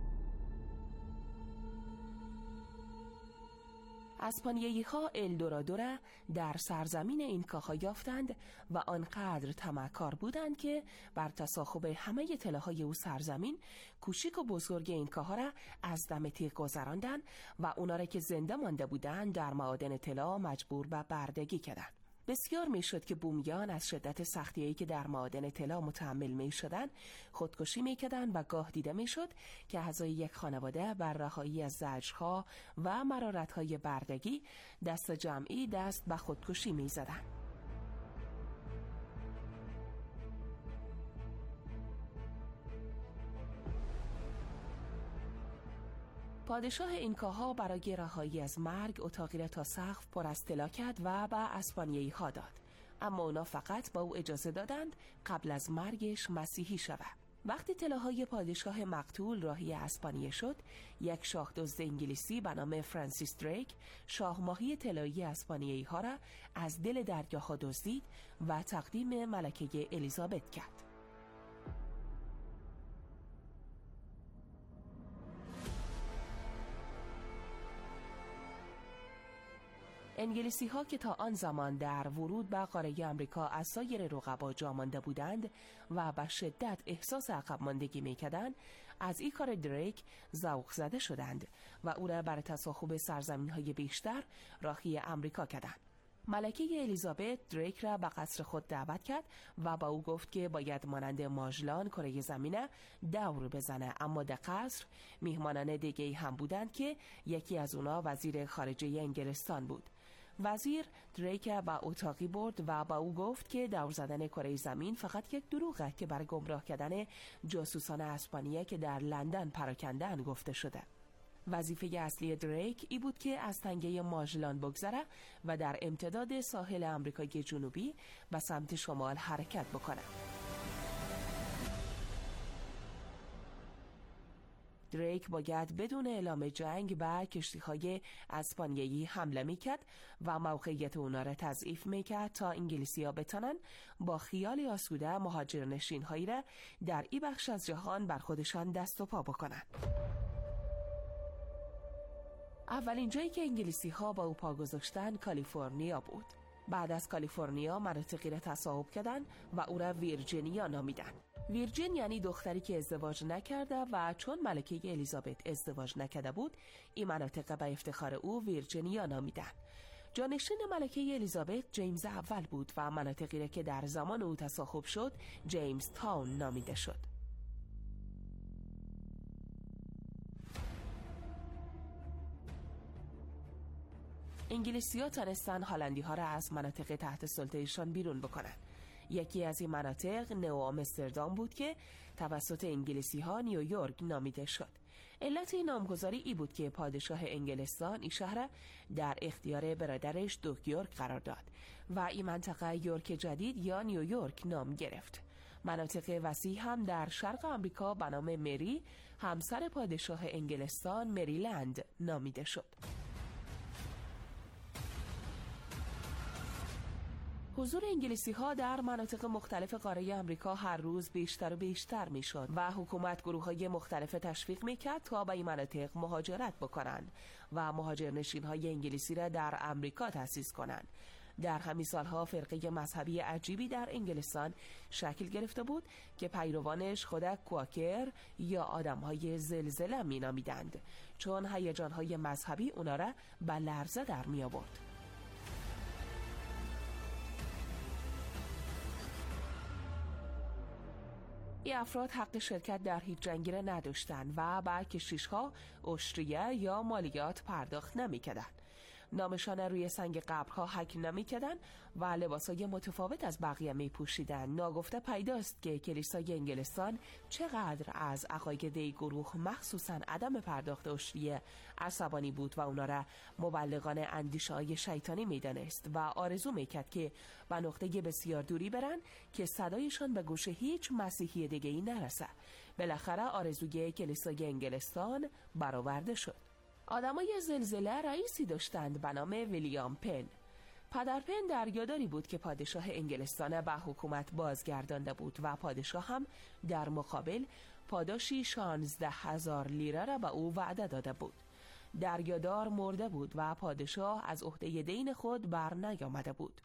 اسپانیایی ها الدورادو را در سرزمین اینکاها یافتند و آنقدر طمعکار بودند که بر تصاحب همه طلاهای او سرزمین کوچیک و بزرگ اینکاها را از دم تیغ گذراندند و اونا را که زنده مانده بودند در معادن طلا مجبور به بردگی کردند. بسیار میشد که بومیان از شدت سختیایی که در معادن طلا متحمل میشدند خودکشی میکردند و گاه دیده میشد که اعضای یک خانواده بر رهایی از زجرها و مرارت‌های بردگی دست جمعی دست به خودکشی میزدند. پادشاه اینکاها برای رهایی از مرگ اتاقی را تا سقف پر از طلا کرد و به اسپانیایی ها داد، اما اونا فقط با او اجازه دادند قبل از مرگش مسیحی شود. وقتی طلاهای پادشاه مقتول راهی اسپانیه شد، یک شاه دزد انگلیسی به نام فرانسیس دریک شاه ماهی طلایی اسپانیایی ها را از دل دریاها دزدید و تقدیم ملکه الیزابت کرد. انگلیسی ها که تا آن زمان در ورود به قاره امریکا از سایر رقبا جا مانده بودند و به شدت احساس عقب ماندگی می‌کردند، از این کار دریک ذوق زده شدند و او را برای تصاحب سرزمین‌های بیشتر راهی امریکا کردند. ملکه الیزابت دریک را به قصر خود دعوت کرد و با او گفت که باید مانند ماژلان کره زمین دور بزنه، اما در قصر میهمانان دیگه‌ای هم بودند که یکی از اونا وزیر خارجه انگلستان بود. وزیر دریک با اتاقی برد و با او گفت که دور زدن کره زمین فقط یک دروغه که برای گمراه کردن جاسوسان اسپانیایی که در لندن پراکنده‌اند گفته شده. وظیفه اصلی دریک ای بود که از تنگه ماژلان بگذره و در امتداد ساحل آمریکای جنوبی به سمت شمال حرکت بکنه. دریک باید بدون اعلام جنگ به کشتی‌های اسپانیایی حمله می‌کرد و موقعیت اونا را تضعیف می‌کرد تا انگلیسی‌ها بتونن با خیال آسوده مهاجرنشین‌هایی را در این بخش از جهان بر خودشان دست و پا بکنن. اولین جایی که انگلیسی‌ها با او پا گذاشتن کالیفرنیا بود. بعد از کالیفرنیا مناطقی را تصاحب کردن و او را ویرجینیا نامیدن. ویرجین یعنی دختری که ازدواج نکرده و چون ملکه الیزابت ازدواج نکرده بود، این مناطق به افتخار او ویرجینیا نامیدن. جانشین ملکه الیزابت جیمز اول بود و مناطقی را که در زمان او تصاحب شد جیمز تاون نامیده شد. انگلیسی‌ها تونستن هلندی‌ها را از مناطق تحت سلطه‌شان بیرون بکنن. یکی از این مناطق نو آمستردام بود که توسط انگلیسی‌ها نیویورک نامیده شد. علت این نامگذاری ای بود که پادشاه انگلستان این شهر در اختیار برادرش دوک یورک قرار داد و این منطقه یورک جدید یا نیویورک نام گرفت. مناطق وسیع هم در شرق آمریکا به نام مری همسر پادشاه انگلستان مریلند نامیده شد. حضور انگلیسی ها در مناطق مختلف قاره امریکا هر روز بیشتر و بیشتر می شد و حکومت گروه های مختلف تشویق می کرد تا به این مناطق مهاجرت بکنند و مهاجرنشین های انگلیسی را در امریکا تأسیس کنند. در همین سالها فرقه مذهبی عجیبی در انگلستان شکل گرفته بود که پیروانش خود کواکر یا آدم های زلزله می نامیدند، چون هیجان های مذهبی اونا را به لرزه در می آورد. این افراد حق شرکت در هیچ جنگی را نداشتند و به کشیش‌ها اشتریه یا مالیات پرداخت نمی‌کردند. نامشان روی سنگ قبرها حک نمی‌کردند و لباسای متفاوت از بقیه می‌پوشیدند. ناگفته پیداست که کلیسای انگلستان چقدر از عقاید این گروه مخصوصاً عدم پرداخت اشتریه عصبانی بود و اونا را مبلغان اندیشه‌های شیطانی می‌دانست و آرزو می‌کرد که به نقطه بسیار دوری برن که صدایشان به گوش هیچ مسیحی دیگه‌ای نرسه. بالاخره آرزوی کلیسای انگلستان برآورده شد. آدمای زلزله رئیسی داشتند به نام ویلیام پن. پدر پن دریاداری بود که پادشاه انگلستان به حکومت بازگردانده بود و پادشاه هم در مقابل پاداشی شانزده هزار لیره را به او وعده داده بود. دریادار مرده بود و پادشاه از عهده دین خود بر نیامده بود.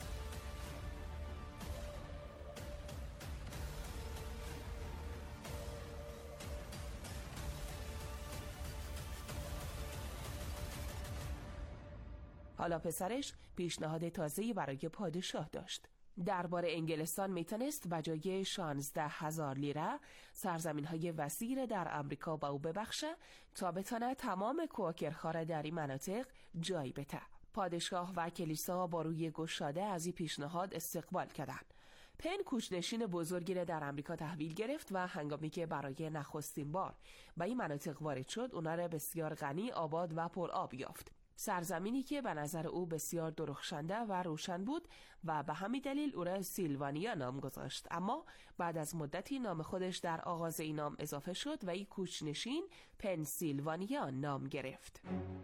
حالا پسرش پیشنهاد تازه‌ای برای پادشاه داشت. دربار انگلستان میتونست بجای شانزده هزار لیره سرزمین‌های وسیع در امریکا با او ببخشه تا بتونه تمام کواکرها را در این مناطق جای بده. پادشاه و کلیسا با روی گشاده از این پیشنهاد استقبال کردند. پن کوچ‌نشین بزرگی را در آمریکا تحویل گرفت و هنگامی که برای نخستین بار به این مناطق وارد شد، اونا را بسیار غنی، آباد و پرآب یافت. سرزمینی که به نظر او بسیار درخشنده و روشن بود و به همین دلیل او را سیلوانیا نام گذاشت. اما بعد از مدتی نام خودش در آغاز این نام اضافه شد و این کوچ‌نشین پنسیلوانیا نام گرفت.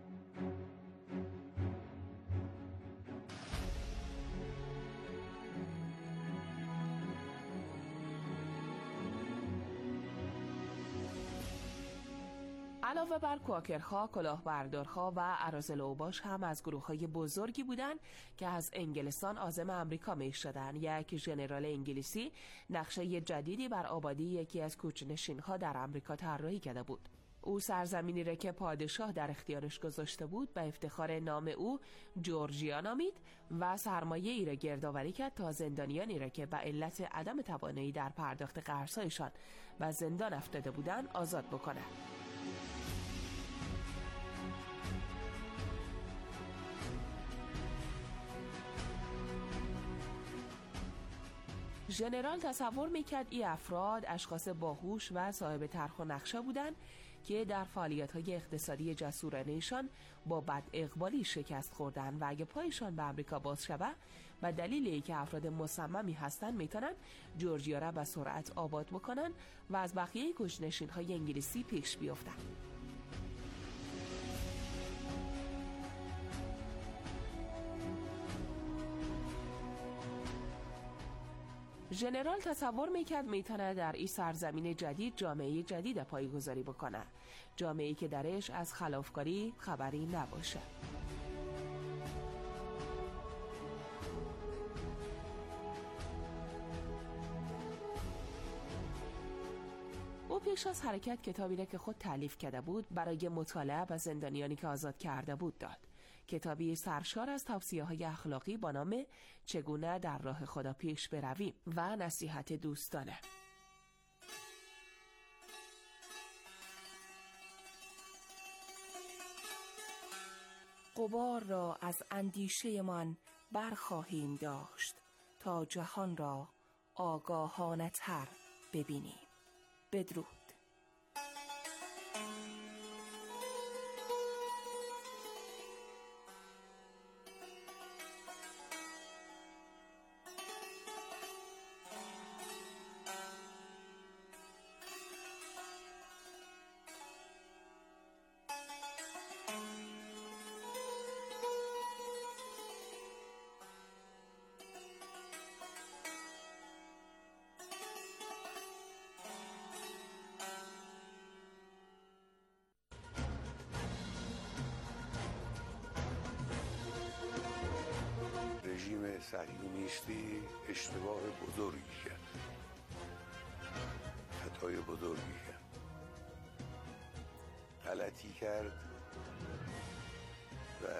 علاوه بر کواکرها، کلاهبردارها و اراذل اوباش هم از گروه‌های بزرگی بودند که از انگلستان عازم امریکا می‌شدند. یک ژنرال انگلیسی نقشه جدیدی بر آبادی یکی از کوچ‌نشین‌ها در امریکا طراحی کرده بود. او سرزمینی را که پادشاه در اختیارش گذاشته بود به افتخار نام او جورجیا نامید و سرمایه ای را گردآوری کرد تا زندانیانی را که به علت عدم توانایی در پرداخت قرض‌هایشان و زندان افتاده بودند آزاد بکند. ژنرال تصور میکرد این افراد اشخاص باهوش و صاحب طرح و نقشه بودند که در فعالیت‌های اقتصادی جسورانه‌شان با بد اقبالی شکست خوردند و اگه پایشان به آمریکا باز شود و دلیل اینکه افراد مصممی هستند میتونن جورجیا را به سرعت آباد بکنن و از بقیه کوچ‌نشین‌های انگلیسی پیش بیفتن. ژنرال تصور میکرد میتونه در این سرزمین جدید جامعه جدید پایه‌گذاری بکنه، جامعه‌ای که درش از خلافکاری خبری نباشه. او پیش از حرکت کتابی را که خود تألیف کرده بود برای مطالعه به زندانیانی که آزاد کرده بود داد. کتابی سرشار از توصیه‌های اخلاقی با نام چگونه در راه خدا پیش برویم و نصیحت دوستانه. غبار را از اندیشه من برخواهیم داشت تا جهان را آگاهانه تر ببینیم. بدرود. رژیم صهیونیستی اشتباه بزرگی کرد، خطای بزرگی کرد، غلطی کرد و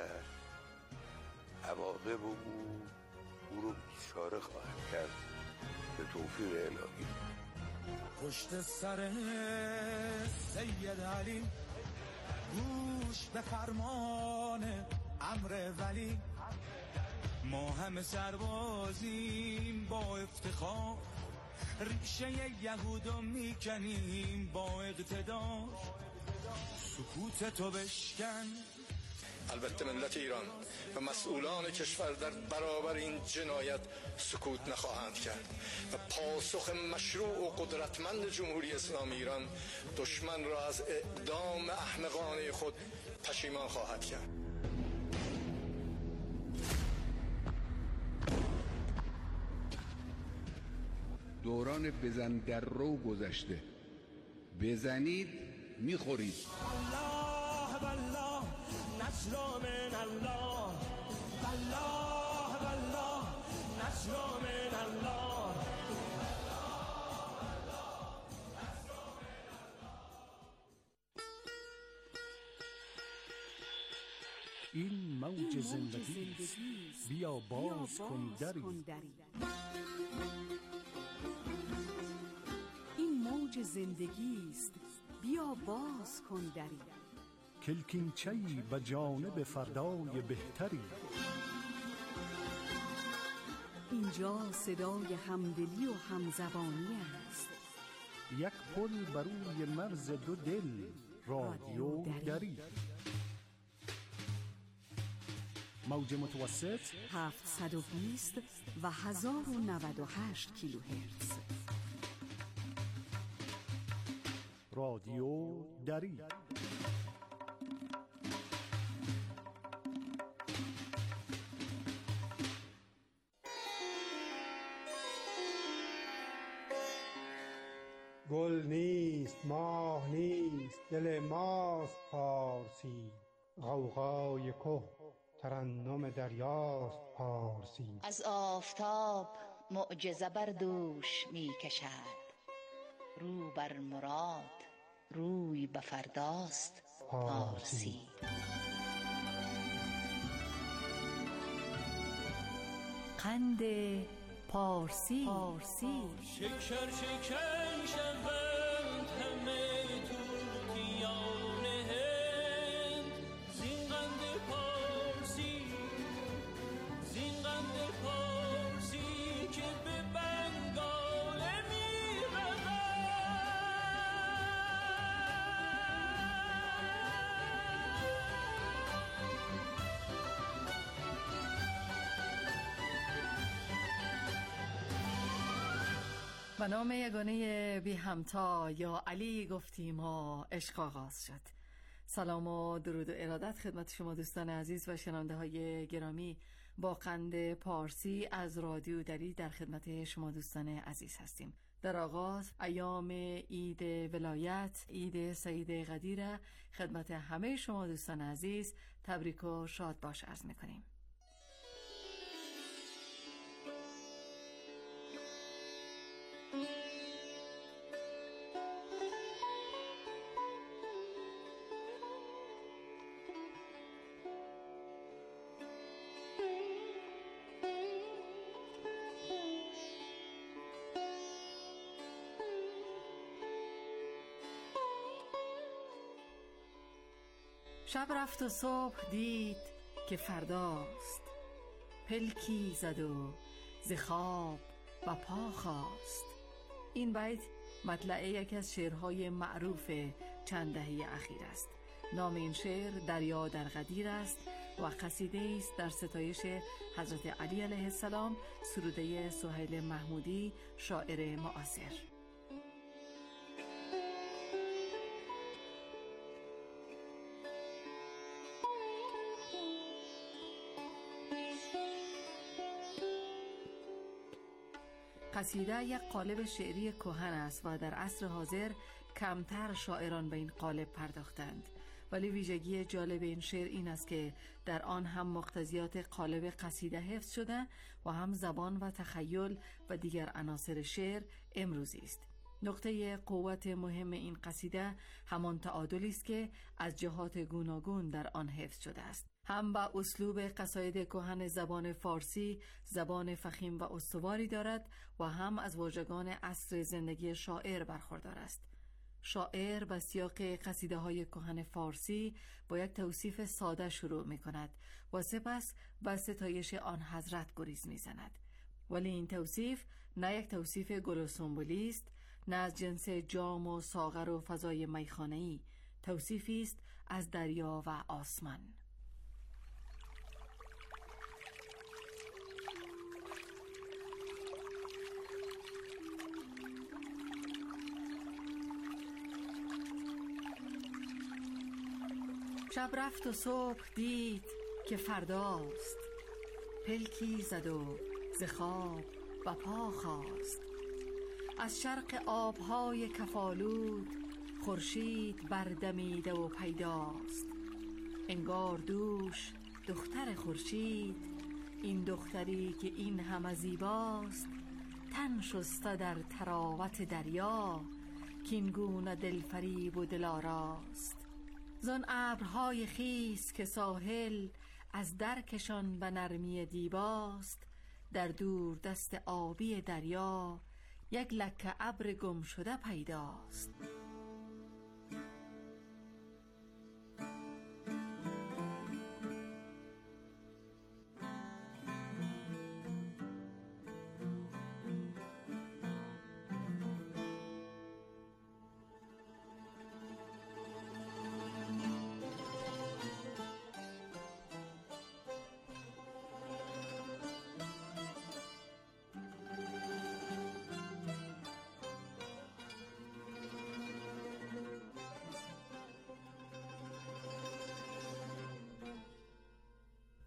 عواقب او او رو بیچاره خواهد کرد به توفیق الهی. پشت سر سید علی گوش به فرمان امر ولی، ما همه سربازیم با افتخار، ریشه یهودو میکنیم با اقتدار، سکوت تو بشکن. البته ملت ایران و مسئولان کشور در برابر این جنایت سکوت نخواهند کرد و پاسخ مشروع و قدرتمند جمهوری اسلامی ایران دشمن را از اقدام احمقانه خود پشیمان خواهد کرد. دوران بزن در رو گذشته، بزنید میخورید. الله بالله نصر من الله، الله بالله نصر من الله. این موج زندگی است، بیا باز کن دری. این موج زندگی است، بیا باز کن دری. کلکینچه‌ای به جانب فردای بهتری، اینجا صدای همدلی و همزبانی است. یک پل بر روی مرز دو دل، رادیو دری. موج متوسط هفتصد و بیست و هزار و نود و هشت کیلوهرتز. رادیو دری. گل نیست، ماه نیست، دل ماست پارسی. غوغای که ترنم دریاست پارسی. از آفتاب معجزه بر دوش می کشد، رو بر مراد روی به فرداست پارسی. قند پارسی. پارسی. شکر شکر شوند همه توتیان هند، زین قند پارسی، زین قند پارسی که به بنگال می رود. به نام یگانه بی همتا یا علی گفتیم و عشق آغاز شد. سلام و درود و ارادت خدمت شما دوستان عزیز و شنونده های گرامی. با قند پارسی از رادیو دری در خدمت شما دوستان عزیز هستیم. در آغاز ایام عید ولایت، عید سعید قدیر، خدمت همه شما دوستان عزیز تبریک و شاد باش عرض میکنیم. شب رفت و صبح دید که فرداست، پلکی زد و ز خواب و پا خاست. این بیت مطلع یک از شعرهای معروف چند دهه اخیر است. نام این شعر دریا در قدیر است و قصیده است در ستایش حضرت علی علیه السلام، سروده سهیل محمودی شاعر معاصر. قصیده یک قالب شعری کهن است و در عصر حاضر کمتر شاعران به این قالب پرداختند، ولی ویژگی جالب این شعر این است که در آن هم مقتضیات قالب قصیده حفظ شده و هم زبان و تخیل و دیگر عناصر شعر امروزی است. نقطه قوت مهم این قصیده همان تعادلی است که از جهات گوناگون در آن حفظ شده است. هم با اسلوب قصاید کهن زبان فارسی زبان فخیم و استواری دارد و هم از واژگان عصر زندگی شاعر برخوردار است. شاعر با سیاق قصیده های کهن فارسی با یک توصیف ساده شروع می کند و سپس با ستایش آن حضرت گریز می زند. ولی این توصیف نه یک توصیف گل و سنبولی است، نه از جنس جام و ساغر و فضای میخانه‌ای. توصیفی است از دریا و آسمان. شب رفت و صبح دید که فرداست، پلکی زد و ز خواب و پا خاست. از شرق آبهای کفالود خورشید بردمیده و پیداست. انگار دوش دختر خورشید، این دختری که این همه زیباست. تن شسته در تراوت دریا، کین گونه دلفریب و دلاراست. زان ابرهای خیس که ساحل از درکشان به نرمی دیباست. در دور دست آبی دریا یک لکه ابر گم شده پیداست.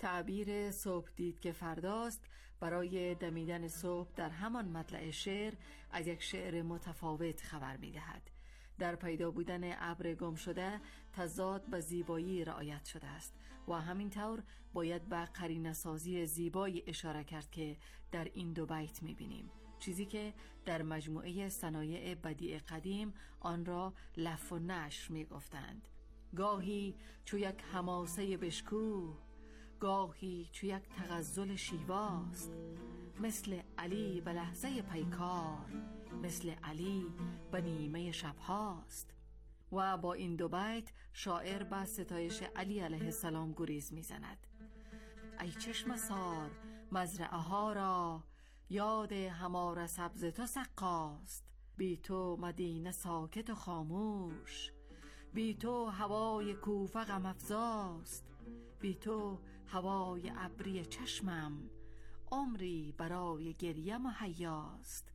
تعبیر صبح دید که فرداست برای دمیدن صبح در همان مطلع شعر از یک شعر متفاوت خبر می دهد. در پیدا بودن ابر گم شده تضاد و زیبایی رعایت شده است و همینطور باید به قرینه‌سازی زیبایی اشاره کرد که در این دو بیت می بینیم، چیزی که در مجموعه صنایع بدیع قدیم آن را لف و نشر می گفتند. گاهی چو یک حماسه بشکوه، گاهی چو یک تغزل شیواست، مثل علی به لحظه پیکار، مثل علی به نیمه شبهاست. و با این دو بیت شاعر به ستایش علی علیه السلام گریز میزند. ای چشم سار مزرعه ها را، یاد هماره سبز تو سقاست. بی تو مدینه ساکت و خاموش، بی تو هوای کوفه غم افزاست. بی تو هوای ابری چشمم، عمری برای گریه مهیاست.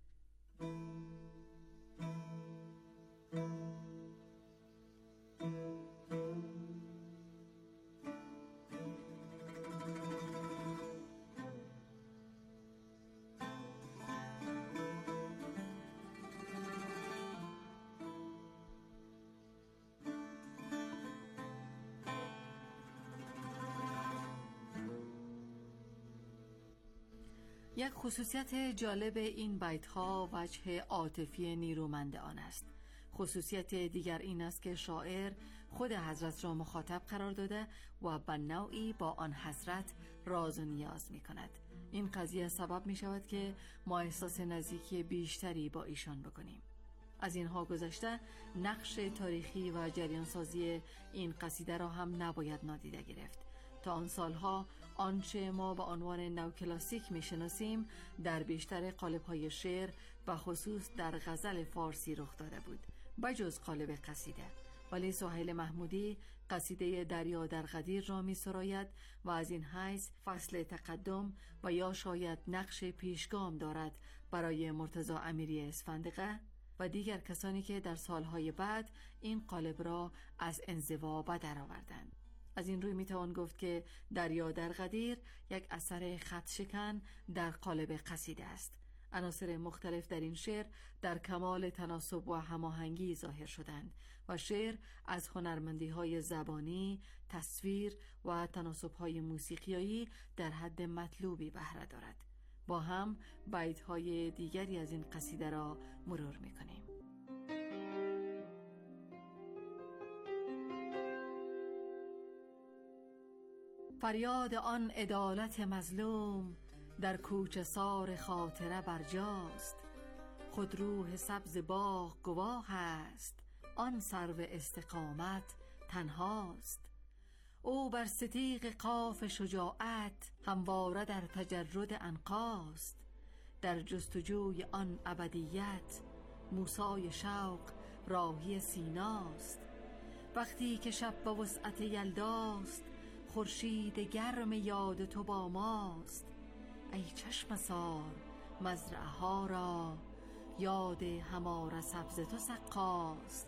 یک خصوصیت جالب این بیت ها وجه عاطفی نیرومند آن است. خصوصیت دیگر این است که شاعر خود حضرت را مخاطب قرار داده و به نوعی با آن حضرت راز و نیاز می کند. این قضیه سبب می شود که ما احساس نزدیکی بیشتری با ایشان بکنیم. از اینها گذشته نقش تاریخی و جریانسازی این قصیده را هم نباید نادیده گرفت. تا آن سالها آنچه ما به عنوان نوکلاسیک میشناسیم در بیشتر قالب‌های شعر و خصوص در غزل فارسی رخ داده بود، بجز قالب قصیده. ولی سهیل محمودی قصیده دریا در غدیر را می سراید و از این حیث فصل تقدم و یا شاید نقش پیشگام دارد برای مرتضی امیری اسفندقه و دیگر کسانی که در سالهای بعد این قالب را از انزوا به در آوردند. از این روی میتوان گفت که دریا در غدیر یک اثر خط شکن در قالب قصیده است. عناصر مختلف در این شعر در کمال تناسب و هماهنگی ظاهر شدند و شعر از هنرمندی‌های زبانی، تصویر و تناسب‌های موسیقیایی در حد مطلوبی بهره دارد. با هم بیت‌های دیگری از این قصیده را مرور می‌کنیم. فریاد آن عدالت مظلوم در کوچه سار خاطره برجاست. خود روح سبز باغ گواه است، آن سرو استقامت تنهاست. او بر ستیغ قاف شجاعت همواره در تجرد عنقاست. در جستجوی آن ابدیت موسی شوق راهی سیناست. وقتی که شب به وسعت یلداست خورشید گرم یاد تو با ماست. ای چشم سار مزرعه ها را، یاد هماره سبز تو سقاست.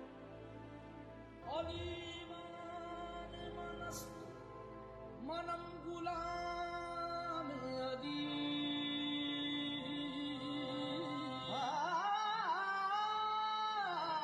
علی من من است، منم